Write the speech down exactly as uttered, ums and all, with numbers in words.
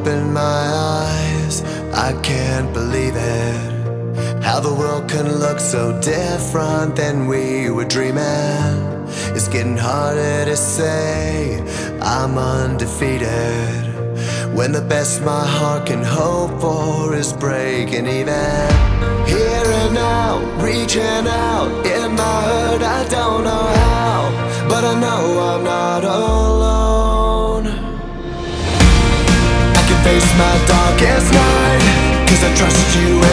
open my eyes, I can't believe it. How the world can look so different than we were dreaming. It's getting harder to say I'm undefeated, when the best my heart can hope for is breaking even. Here and now, reaching out in my hurt, I don't know how, but I know I'm not alone. I can face my darkest night, 'cause I trust you